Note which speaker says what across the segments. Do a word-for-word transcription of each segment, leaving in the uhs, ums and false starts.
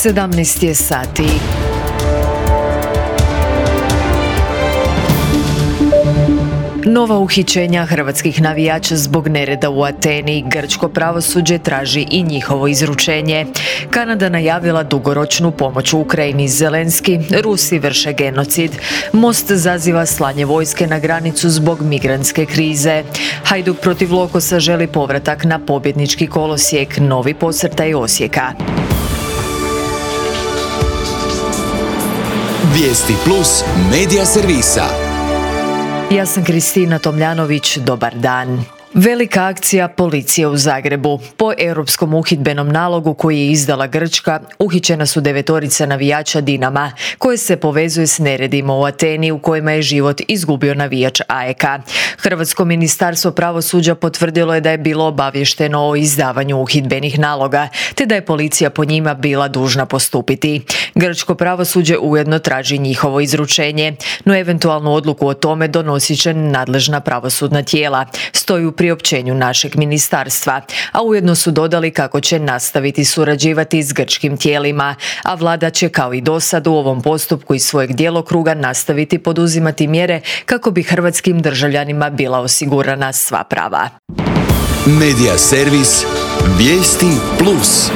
Speaker 1: sedamnaest je sati. Nova uhićenja hrvatskih navijača zbog nereda u Ateni. Grčko pravosuđe traži i njihovo izručenje. Kanada najavila dugoročnu pomoć u Ukrajini. Zelenski, Rusi vrše genocid. Most zaziva slanje vojske na granicu zbog migrantske krize. Hajduk protiv Lokosa želi povratak na pobjednički kolosijek. Novi posrtaj Osijeka.
Speaker 2: Vijesti plus medija servisa.
Speaker 1: Ja sam Kristina Tomljanović, dobar dan. Velika akcija policije u Zagrebu. Po europskom uhidbenom nalogu koji je izdala Grčka, uhićena su devetorica navijača Dinama, koje se povezuje s neredima u Ateni u kojima je život izgubio navijač A E K. Hrvatsko ministarstvo pravosuđa potvrdilo je da je bilo obavješteno o izdavanju uhidbenih naloga, te da je policija po njima bila dužna postupiti. Grčko pravosuđe ujedno traži njihovo izručenje, no eventualnu odluku o tome donosit će nadležna pravosudna tijela, stoji u priopćenju našeg ministarstva, a ujedno su dodali kako će nastaviti surađivati s grčkim tijelima, a vlada će kao i dosad u ovom postupku iz svojeg djelokruga nastaviti poduzimati mjere kako bi hrvatskim državljanima bila osigurana sva prava.
Speaker 2: Medija servis Vijesti plus.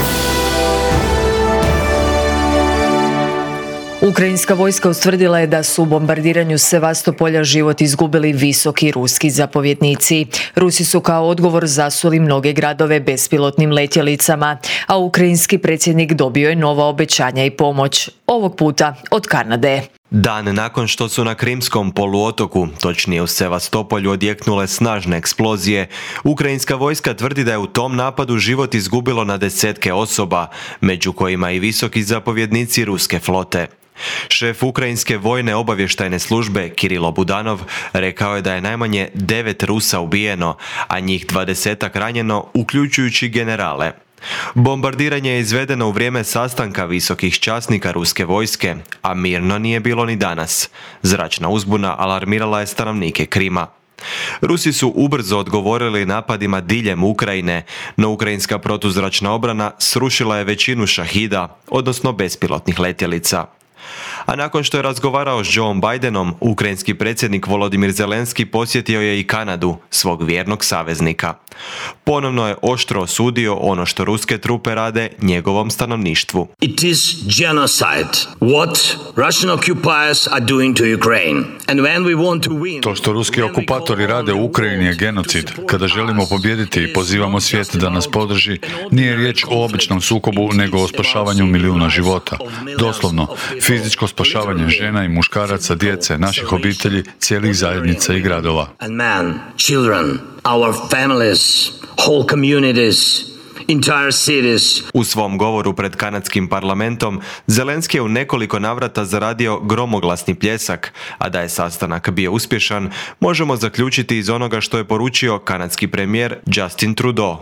Speaker 1: Ukrajinska vojska ustvrdila je da su u bombardiranju Sevastopolja život izgubili visoki ruski zapovjednici. Rusi su kao odgovor zasuli mnoge gradove bespilotnim letjelicama, a ukrajinski predsjednik dobio je nova obećanja i pomoć, ovog puta od Kanade.
Speaker 3: Dan nakon što su na Krimskom poluotoku, točnije u Sevastopolju, odjeknule snažne eksplozije, ukrajinska vojska tvrdi da je u tom napadu život izgubilo na desetke osoba, među kojima i visoki zapovjednici ruske flote. Šef ukrajinske vojne obavještajne službe Kirilo Budanov rekao je da je najmanje devet Rusa ubijeno, a njih dvadesetak ranjeno, uključujući generale. Bombardiranje je izvedeno u vrijeme sastanka visokih časnika ruske vojske, a mirno nije bilo ni danas. Zračna uzbuna alarmirala je stanovnike Krima. Rusi su ubrzo odgovorili napadima diljem Ukrajine, no ukrajinska protuzračna obrana srušila je većinu šahida, odnosno bespilotnih letjelica. A nakon što je razgovarao s Joeom Bidenom, ukrajinski predsjednik Volodimir Zelenski posjetio je i Kanadu, svog vjernog saveznika. Ponovno je oštro osudio ono što ruske trupe rade njegovom stanovništvu.
Speaker 4: It is genocide what Russian occupiers are doing to Ukraine. And when we want to win,
Speaker 5: to što ruski okupatori rade u Ukrajini je genocid. Kada želimo pobijediti i pozivamo svijet da nas podrži, nije riječ o običnom sukobu, nego o spašavanju milijuna života. Doslovno, fizičko spašavanje žena i muškaraca, djece, naših obitelji, cijelih zajednica i gradova.
Speaker 4: And men, children, our families, whole communities, entire cities.
Speaker 3: U svom govoru pred kanadskim parlamentom, Zelenski je u nekoliko navrata zaradio gromoglasni pljesak, a da je sastanak bio uspješan, možemo zaključiti iz onoga što je poručio kanadski premijer Justin Trudeau.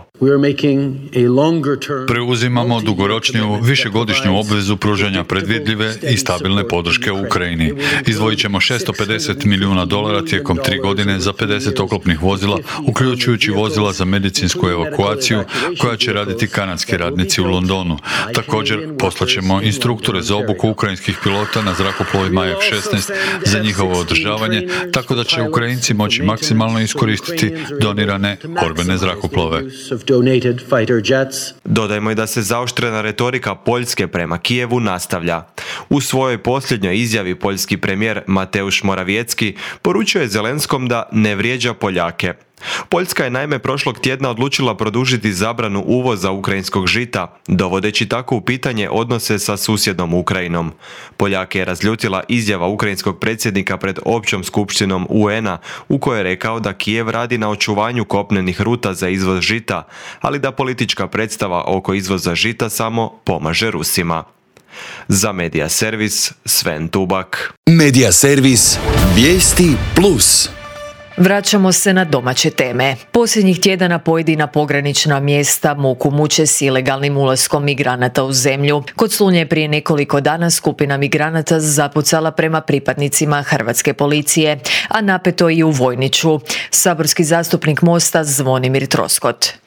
Speaker 5: Preuzimamo dugoročniju, višegodišnju obvezu pružanja predvidljive i stabilne podrške u Ukrajini. Izdvojit ćemo šesto pedeset milijuna dolara tijekom tri godine za pedeset oklopnih vozila, uključujući vozila za medicinsku evakuaciju, koja će raditi kanadski radnici u Londonu. Također, poslaćemo instruktore za obuku ukrajinskih pilota na zrakoplovima F šesnaest za njihovo održavanje, tako da će Ukrajinci moći maksimalno iskoristiti donirane borbene zrakoplove.
Speaker 3: Dodajmo i da se zaoštrena retorika Poljske prema Kijevu nastavlja. U svojoj posljednjoj izjavi poljski premijer Mateusz Morawiecki poručio je Zelenskom da ne vrijeđa Poljake. Poljska je naime prošlog tjedna odlučila produžiti zabranu uvoza ukrajinskog žita, dovodeći tako u pitanje odnose sa susjednom Ukrajinom. Poljake je razljutila izjava ukrajinskog predsjednika pred općom skupštinom U N-a u kojoj je rekao da Kijev radi na očuvanju kopnenih ruta za izvoz žita, ali da politička predstava oko izvoza žita samo pomaže Rusima. Za Medija servis, Sven Tubak.
Speaker 2: Medija servis Vijesti plus.
Speaker 1: Vraćamo se na domaće teme. Posljednjih tjedana pojedina pogranična mjesta muku muče s ilegalnim ulaskom migranata u zemlju. Kod Slunja je prije nekoliko dana skupina migranata zapucala prema pripadnicima hrvatske policije, a napeto i u Vojniću. Saborski zastupnik Mosta Zvonimir Troskot.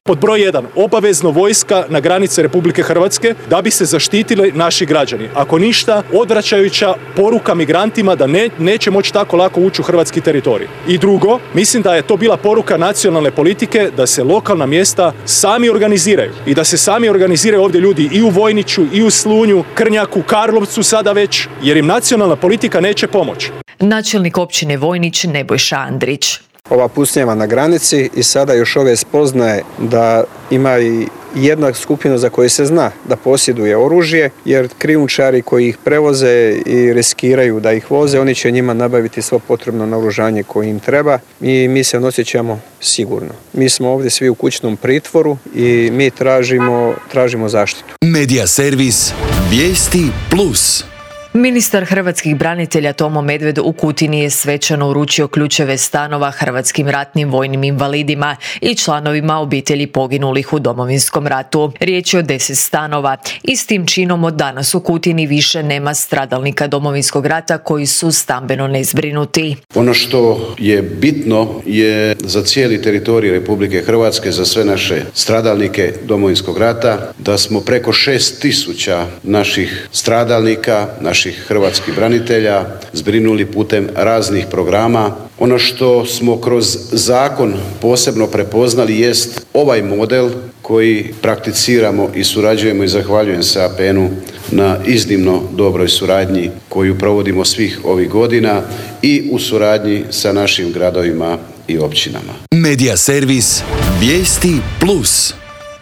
Speaker 6: Pod broj jedan, obavezno vojska na granice Republike Hrvatske da bi se zaštitili naši građani. Ako ništa, odvraćajuća poruka migrantima da ne, neće moći tako lako ući u hrvatski teritorij. I drugo, mislim da je to bila poruka nacionalne politike da se lokalna mjesta sami organiziraju i da se sami organiziraju ovdje ljudi i u Vojniću, i u Slunju, Krnjaku, Karlovcu sada već, jer im nacionalna politika neće pomoći.
Speaker 1: Načelnik općine Vojnić Nebojša Andrić.
Speaker 7: Ova pucnjava na granici i sada još ove spoznaje da ima i jedna skupina za koju se zna da posjeduje oružje, jer krijumčari koji ih prevoze i riskiraju da ih voze, oni će njima nabaviti svo potrebno naoružanje koje im treba i mi se osjećamo sigurno. Mi smo ovdje svi u kućnom pritvoru i mi tražimo, tražimo zaštitu.
Speaker 2: Medija servis Vijesti plus.
Speaker 1: Ministar hrvatskih branitelja Tomo Medved u Kutini je svečano uručio ključeve stanova hrvatskim ratnim vojnim invalidima i članovima obitelji poginulih u Domovinskom ratu. Riječ je o deset stanova i s tim činom od danas u Kutini više nema stradalnika Domovinskog rata koji su stambeno nezbrinuti.
Speaker 8: Ono što je bitno je za cijeli teritorij Republike Hrvatske, za sve naše stradalnike Domovinskog rata, da smo preko šest tisuća naših stradalnika, naših hrvatskih branitelja zbrinuli putem raznih programa. Ono što smo kroz zakon posebno prepoznali jest ovaj model koji prakticiramo i surađujemo i zahvaljujem se A P N-u na iznimno dobroj suradnji koju provodimo svih ovih godina i u suradnji sa našim gradovima i općinama.
Speaker 2: Medija servis Vijesti plus.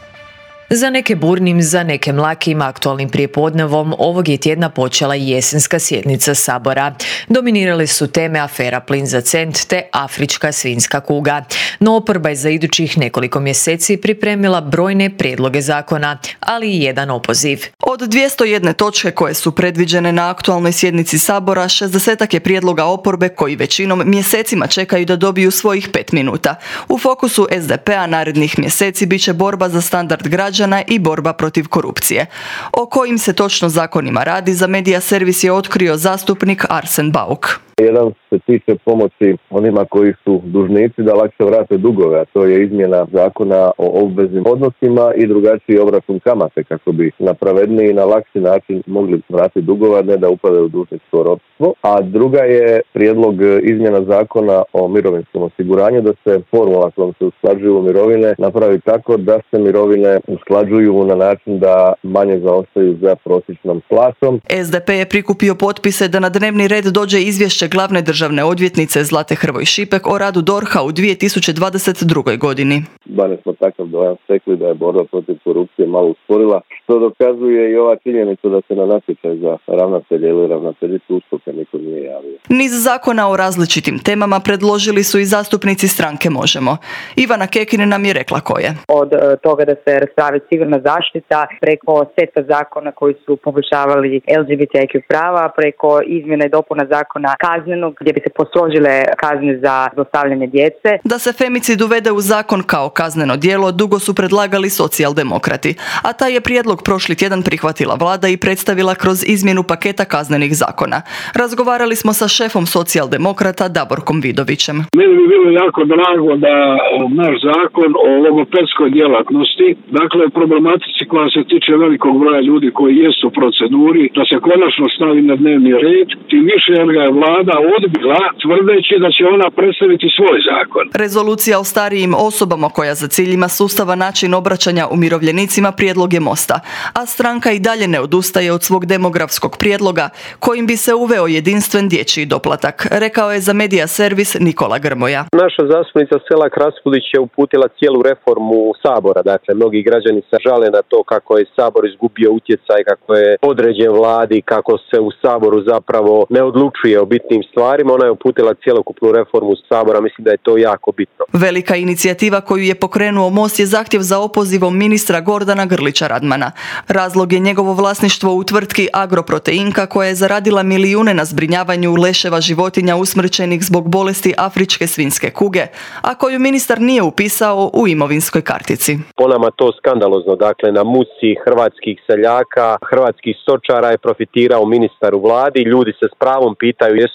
Speaker 1: Za neke burnim, za neke mlakim aktualnim prijepodnevom ovog je tjedna počela i jesenska sjednica Sabora. Dominirale su teme afera Plin za cent te afrička svinjska kuga. No oporba je za idućih nekoliko mjeseci pripremila brojne prijedloge zakona, ali i jedan opoziv.
Speaker 9: Od dvjesto jedna točke koje su predviđene na aktualnoj sjednici Sabora, šezdesetak je prijedloga oporbe koji većinom mjesecima čekaju da dobiju svojih pet minuta. U fokusu S D P-a narednih mjeseci bit će borba za standard građana i borba protiv korupcije. O kojim se točno zakonima radi, za Medija servis je otkrio zastupnik Arsen Bauk.
Speaker 10: Jedan se tiče pomoći onima koji su dužnici da lakše vrate dugove, a to je izmjena zakona o obveznim odnosima i drugačiji obračun kamate kako bi na pravedniji i na lakši način mogli vratiti dugove, ne da upadaju u dužničko ropstvo. A druga je prijedlog izmjena zakona o mirovinskom osiguranju, da se formula kojom se usklađuju mirovine napravi tako da se mirovine usklađuju na način da manje zaostaju za prosječnom plaćom.
Speaker 9: S D P je prikupio potpise da na dnevni red dođe izvješće glavne državne odvjetnice Zlate Hrvoj Šipek o radu D O R H-a u dvije tisuće dvadeset drugoj. godini.
Speaker 10: Barem smo takav dojam stekli da je borba protiv korupcije malo usporila, što dokazuje i ova činjenica da se na natječaj za ravnatelja ili ravnateljicu USKOK-a niko nije javio.
Speaker 9: Niz zakona o različitim temama predložili su i zastupnici stranke Možemo. Ivana Kekin nam je rekla koje.
Speaker 11: Od toga da se raspravi civilna zaštita, preko seta zakona koji su poboljšavali L G B T Q prava, preko izmjena i dopuna zakona kaznenog gdje bi se postrožile kazne za zlostavljanje djece.
Speaker 9: Da se femicid uvede u zakon kao kazneno djelo dugo su predlagali socijaldemokrati, a taj je prijedlog prošli tjedan prihvatila vlada i predstavila kroz izmjenu paketa kaznenih zakona. Razgovarali smo sa šefom socijaldemokrata Davorkom Vidovićem.
Speaker 12: Meni bi bilo jako drago da naš zakon o logopedskoj djelatnosti, dakle problematici koja se tiče velikog broja ljudi koji jesu u proceduri, da se konačno stavi na dnevni red, tim više jer ga je vlada odbila tvrdeći da će ona predstaviti svoj zakon.
Speaker 9: Rezolucija o starijim osobama koja za cilj ima sustavan način obraćanja umirovljenicima prijedlog je Mosta, a stranka i dalje ne odustaje od svog demografskog prijedloga kojim bi se uveo jedinstven dječji doplatak, rekao je za Medija servis Nikola Grmoja.
Speaker 10: Naša zastupnica Selak Raspudić je uputila cijelu reformu Sabora, dakle mnogi građani se žale na to kako je Sabor izgubio utjecaj, kako je podređen vladi, kako se u Saboru zapravo ne odlučuje o bitnim stvarima. Ona je uputila cjelokupnu reformu Sabora, mislim da je to jako bitno.
Speaker 9: Velika inicijativa koju je pokrenuo Most je zahtjev za opozivom ministra Gordana Grlića Radmana. Razlog je njegovo vlasništvo u tvrtki Agroproteinka koja je zaradila milijune na zbrinjavanju leševa životinja usmrćenih zbog bolesti afričke svinjske kuge, a koju ministar nije upisao u imovinskoj kartici.
Speaker 10: Po nama to skandalozno, dakle na muci hrvatskih seljaka, hrvatskih stočara je profitirao ministar u vladi. Ljudi se s pravom pitaju jesu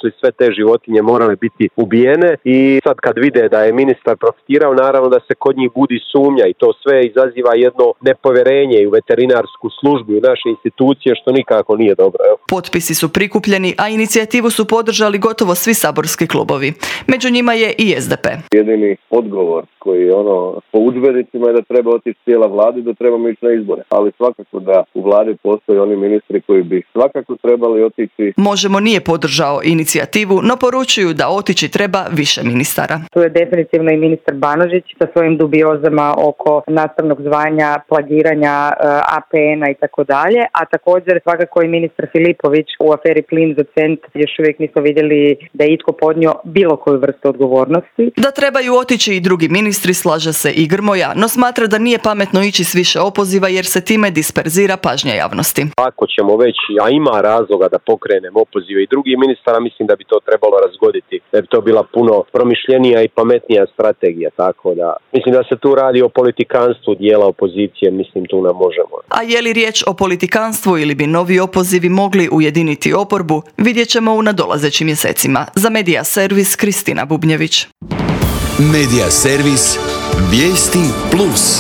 Speaker 13: su i sve te životinje morale biti ubijene i sad kad vide da je ministar profitirao, naravno da se kod njih budi sumnja i to sve izaziva jedno nepovjerenje i u veterinarsku službu i u naše institucije, što nikako nije dobro. Evo.
Speaker 9: Potpisi su prikupljeni, a inicijativu su podržali gotovo svi saborski klubovi. Među njima je i S D P.
Speaker 10: Jedini odgovor koji je ono po udžbenicima je da treba otići cijela vlada i da trebamo ići na izbore. Ali svakako da u vladi postoje oni ministri koji bi svakako trebali otići.
Speaker 9: Možemo nije podržao inicijativu, no poručuju da otići treba više ministara.
Speaker 11: Tu je definitivno i ministar Banožić sa svojim dubiozama oko nastavnog zvanja, plagiranja A P N-a i tako dalje, a također svakako i ministar Filipović u aferi Plin za cent. Još uvijek nismo vidjeli da je itko podnio bilo koju vrstu odgovornosti.
Speaker 9: Da trebaju otići i drugi ministri, slaže se i Grmoja, no smatra da nije pametno ići s više opoziva jer se time disperzira pažnja javnosti.
Speaker 13: Ako ćemo već, a ima razloga da pokrenemo opozive i drugih ministara, mislim da bi to trebalo razgoditi, da bi to bila puno promišljenija i pametnija strategija, tako da mislim da se tu radi o politikanstvu dijela opozicije, mislim tu nam možemo.
Speaker 9: A je li riječ o politikanstvu ili bi novi opozivi mogli ujediniti oporbu, vidjet ćemo u nadolazećim mjesecima. Za Medija servis Kristina Bubnjević.
Speaker 2: Medija servis Vijesti Plus.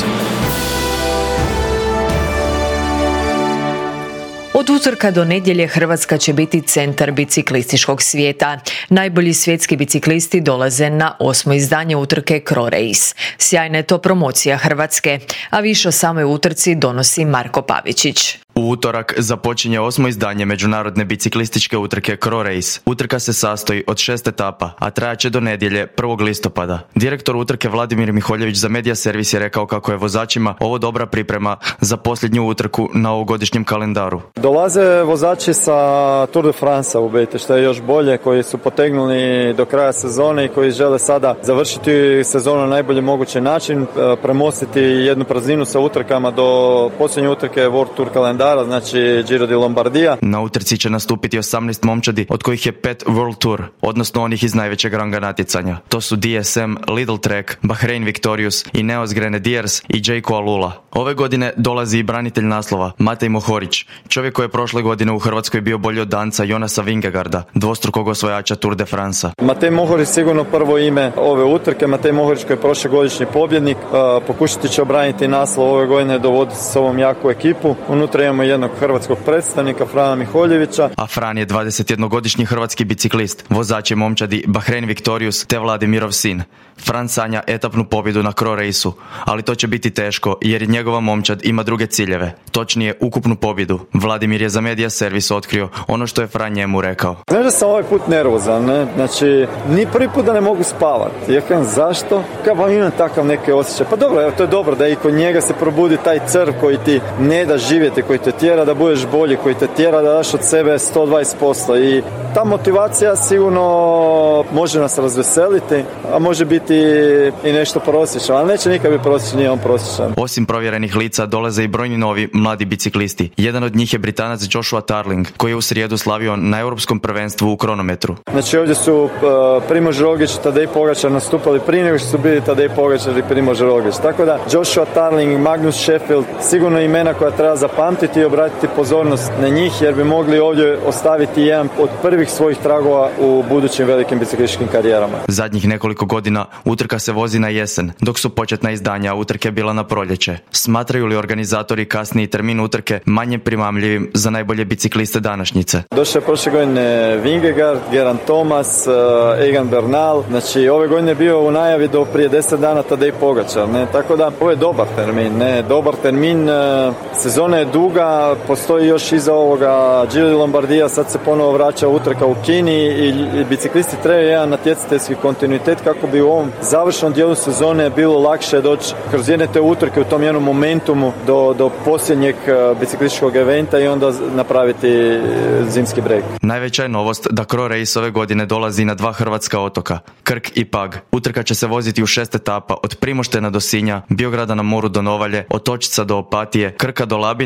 Speaker 1: Od utorka do nedjelje Hrvatska će biti centar biciklističkog svijeta. Najbolji svjetski biciklisti dolaze na osmo izdanje utrke Cro Race. Sjajna je to promocija Hrvatske, a više o samoj utrci donosi Marko Pavičić.
Speaker 14: U utorak započinje osmo izdanje međunarodne biciklističke utrke Cro Race. Utrka se sastoji od šest etapa, a trajaće do nedjelje prvog listopada. Direktor utrke Vladimir Miholjević za Medija servis je rekao kako je vozačima ovo dobra priprema za posljednju utrku na ovogodišnjem kalendaru.
Speaker 15: Dolaze vozači sa Tour de France u biti, što je još bolje, koji su potegnuli do kraja sezone i koji žele sada završiti sezonu na najbolji mogući način, premostiti jednu prazninu sa utrkama do posljednje utrke World Tour kalendara, znači Giro di Lombardija.
Speaker 14: Na utrci će nastupiti osamnaest momčadi, od kojih je pet World Tour, odnosno onih iz najvećeg ranga natjecanja. To su D S M, Lidl Trek, Bahrain Victorious, Ineos Grenadiers i Jayco Alula. Ove godine dolazi i branitelj naslova, Matej Mohorić, čovjek koji je prošle godine u Hrvatskoj bio bolji od Danca Jonasa Vingegaarda, dvostrukog osvajača Tour de France.
Speaker 15: Matej Mohorić sigurno prvo ime ove utrke. Matej Mohorić koji je prošlogodišnji pobjednik, uh, pokušati će obraniti naslov ove godine, dovoditi s ovom jaku ekipu. Unutra imamo jednog hrvatskog predstavnika, Frana Miholjevića.
Speaker 14: A Fran je dvadesetjednogodišnji hrvatski biciklist, vozač je momčadi Bahrain Victorious te Vladimirov sin. Fran sanja etapnu pobjedu na Cro Raceu, ali to će biti teško jer i njegova momčad ima druge ciljeve, točnije ukupnu pobjedu. Vladimir je za Medija servis otkrio ono što je Fran njemu rekao.
Speaker 15: Znaš da sam ovaj put nervozan, ne? Znači, ni prvi put da ne mogu spavati. Ja kažem, zašto? Kao pa imam takav neke osjećaj. Pa dobro, evo, to je dobro da i kod njega se probudi taj crv koji ti ne da živjeti, koji te tjera da budeš bolji, koji te tjera da daš od sebe sto dvadeset posto. I ta motivacija sigurno može nas razveseliti, a može biti i nešto prosječno, ali neće nikad biti prosječan, nije on prosječan.
Speaker 14: Osim provjerenih lica dolaze i brojni novi mladi biciklisti. Jedan od njih je Britanac Joshua Tarling, koji je u srijedu slavio na europskom prvenstvu u kronometru.
Speaker 15: Znači ovdje su uh, Primož Roglič i Tadej Pogačar nastupali prije nego što su bili Tadej Pogačar i Primož Roglič. Tako da Joshua Tarling, Magnus Sheffield, sigurno imena koja treba zapamtiti i obratiti pozornost na njih, jer bi mogli ovdje ostaviti jedan od prvih svojih tragova u budućim velikim biciklističkim karijerama.
Speaker 14: Zadnjih nekoliko godina utrka se vozi na jesen, dok su početna izdanja utrke bila na proljeće. Smatraju li organizatori kasniji termin utrke manje primamljivim za najbolje bicikliste današnjice?
Speaker 15: Došao je prošle godine Vingegaard, Geraint Thomas, Egan Bernal. Znači ove godine je bio u najavi do prije deset dana Tadej Pogačar, ne? Tako da ovo je dobar termin, ne? Dobar termin, sezona je duga, postoji još iza ovoga Giro di Lombardija, sad se ponovo vraća utrka u Kini i, i biciklisti trebaju jedan natjecateljski kontinuitet kako bi u ovom završnom dijelu sezone bilo lakše doći kroz jedne te utrke u tom jednom momentumu do, do posljednjeg biciklističkog eventa i onda napraviti zimski breg.
Speaker 14: Najveća je novost da Cro Race ove godine dolazi na dva hrvatska otoka, Krk i Pag. Utrka će se voziti u šest etapa, od Primoštena do Sinja, Biograda na moru do Novalje, od Točica do Opatije, Krka do Labina,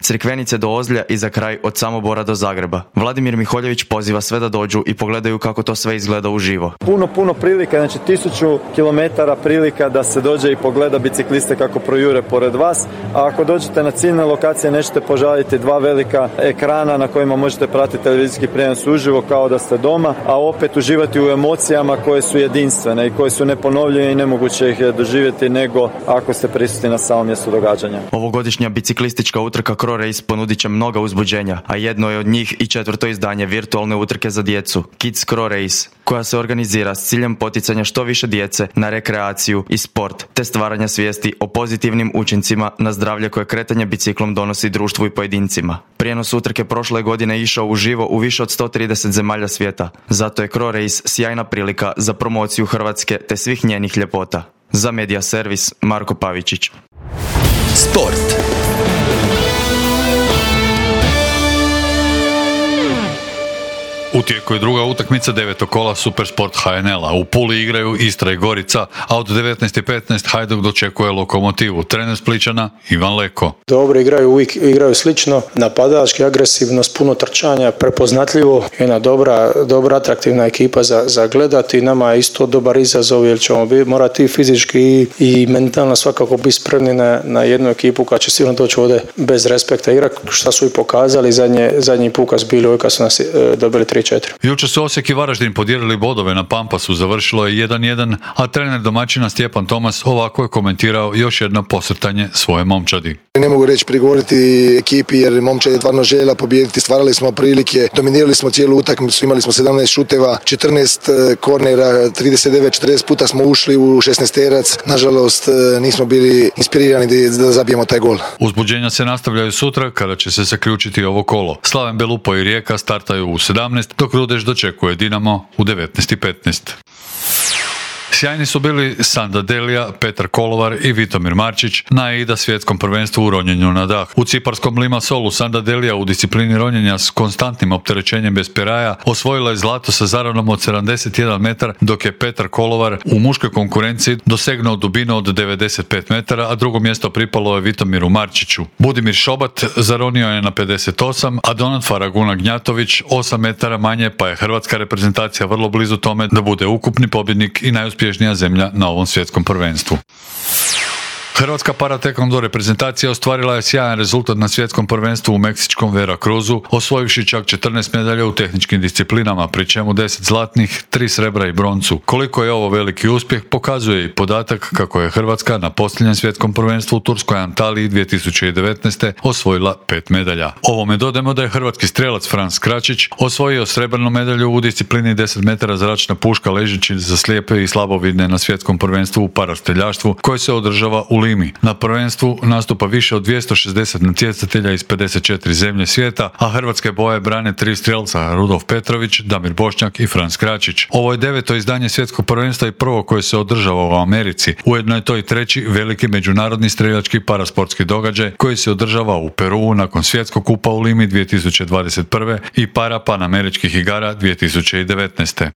Speaker 14: Crikvenice do Ozlja i za kraj od Samobora do Zagreba. Vladimir Miholjević poziva sve da dođu i pogledaju kako to sve izgleda uživo.
Speaker 15: Puno, puno prilika, znači tisuću kilometara prilika da se dođe i pogleda bicikliste kako projure pored vas, a ako dođete na ciljne lokacije nećete požaliti dva velika ekrana na kojima možete pratiti televizijski prijenos uživo kao da ste doma, a opet uživati u emocijama koje su jedinstvene i koje su neponovljive i nemoguće ih je doživjeti nego ako ste prisutni na samom mjestu događanja.
Speaker 14: Ovogodišnja biciklistička utrka Cro Race ponudit će mnoga uzbuđenja, a jedno je od njih i četvrto izdanje virtualne utrke za djecu, Kids Cro Race, koja se organizira s ciljem poticanja što više djece na rekreaciju i sport, te stvaranja svijesti o pozitivnim učincima na zdravlje koje kretanje biciklom donosi društvu i pojedincima. Prijenos utrke prošle godine išao uživo u više od sto trideset zemalja svijeta, zato je Cro Race sjajna prilika za promociju Hrvatske te svih njenih ljepota. Za Media Servis, Marko Pavičić.
Speaker 2: Sport.
Speaker 5: U tijeku je druga utakmica devetog kola Supersport ha en el-a. U Puli igraju Istra i Gorica, a od devetnaest i petnaest Hajduk dočekuje Lokomotivu. Trener Splićana Ivan Leko.
Speaker 16: Dobro igraju, uvijek igraju slično, napadački, agresivno, s puno trčanja, prepoznatljivo. Jedna dobra, dobra atraktivna ekipa za, za gledati. Nama je isto dobar izazov jer ćemo bi, morati i fizički i, i mentalno svakako biti spremni na, na jednu ekipu koja će sigurno doći ovdje bez respekta igra, šta su i pokazali zadnje, zadnji put kad su bili ovdje kad su nas e, dobili tri četiri.
Speaker 5: Jučer su Osijek i Varaždin podijelili bodove na Pampasu, završilo je jedan jedan, a trener domaćina Stjepan Tomas ovako je komentirao još jedno posrtanje svoje momčadi.
Speaker 17: Ne mogu reći prigovoriti ekipi jer momčad je stvarno željela pobijediti, stvarali smo prilike, dominirali smo cijelu utakmicu, imali smo sedamnaest šuteva, četrnaest kornera, trideset devet četrdeset puta smo ušli u šesnaesterac, nažalost nismo bili inspirirani da zabijemo taj gol.
Speaker 5: Uzbuđenja se nastavljaju sutra kada će se zaključiti ovo kolo. Slaven Belupo i Rijeka startaju u sedamnaest, dok Rudeš dočekuje Dinamo u devetnaest i petnaest. Sjajni su bili Sanda Delija, Petar Kolovar i Vitomir Marčić na A I D A svjetskom prvenstvu u ronjenju na dah. U ciparskom Limassolu Sanda Delija u disciplini ronjenja s konstantnim opterećenjem bez peraja osvojila je zlato sa zaranom od sedamdeset jedan metar, dok je Petar Kolovar u muškoj konkurenciji dosegnuo dubinu od devedeset pet metara, a drugo mjesto pripalo je Vitomiru Marčiću. Budimir Šobat zaronio je na pedeset osam, a Donat Faraguna Gnjatović osam metara manje, pa je hrvatska reprezentacija vrlo blizu tome da bude ukupni pobjednik i najuspješnija zemlja na ovom svjetskom prvenstvu. Hrvatska paratekvondo reprezentacija ostvarila je sjajan rezultat na svjetskom prvenstvu u meksičkom Veracruzu, osvojivši čak četrnaest medalja u tehničkim disciplinama, pri čemu deset zlatnih, tri srebra i broncu. Koliko je ovo veliki uspjeh, pokazuje i podatak kako je Hrvatska na posljednjem svjetskom prvenstvu u Turskoj Antaliji dvije tisuće devetnaeste. osvojila pet medalja. Ovome dodajemo da je hrvatski strelac Franz Kračić osvojio srebrnu medalju u disciplini deset metara zračna puška ležeći za slijepe i slabovidne na svjetskom prvenstvu u parastreljaštvu koje se održava u Limi. Na prvenstvu nastupa više od dvjesto šezdeset natjecatelja iz pedeset četiri zemlje svijeta, a hrvatske boje brane tri strelca Rudolf Petrović, Damir Bošnjak i Franz Kračić. Ovo je deveto izdanje svjetskog prvenstva i prvo koje se održava u Americi. Ujedno je to i treći veliki međunarodni streljački parasportski događaj koji se održava u Peruu nakon svjetskog kupa u Limi dvije tisuće dvadeset prve i para panameričkih igara dvije tisuće devetnaeste.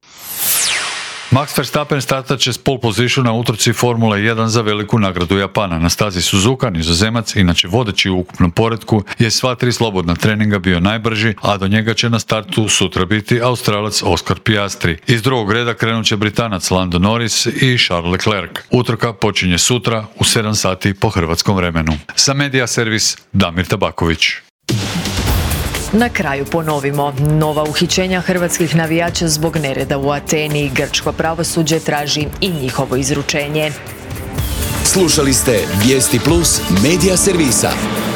Speaker 5: Max Verstappen startat će s pole position na utrci Formule jedan za veliku nagradu Japana. Na stazi Suzuka, Nizozemac, inače vodeći u ukupnom poretku, je sva tri slobodna treninga bio najbrži, a do njega će na startu sutra biti Australac Oscar Piastri. Iz drugog reda krenut će Britanac Lando Norris i Charles Leclerc. Utrka počinje sutra u sedam sati po hrvatskom vremenu. Za Media Servis Damir Tabaković.
Speaker 1: Na kraju ponovimo, nova uhićenja hrvatskih navijača zbog nereda u Ateni. Grčko pravosuđe traži i njihovo izručenje.
Speaker 2: Slušali ste Vijesti Plus Media Servisa.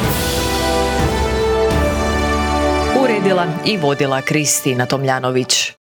Speaker 1: Uredila i vodila Kristina Tomljanović.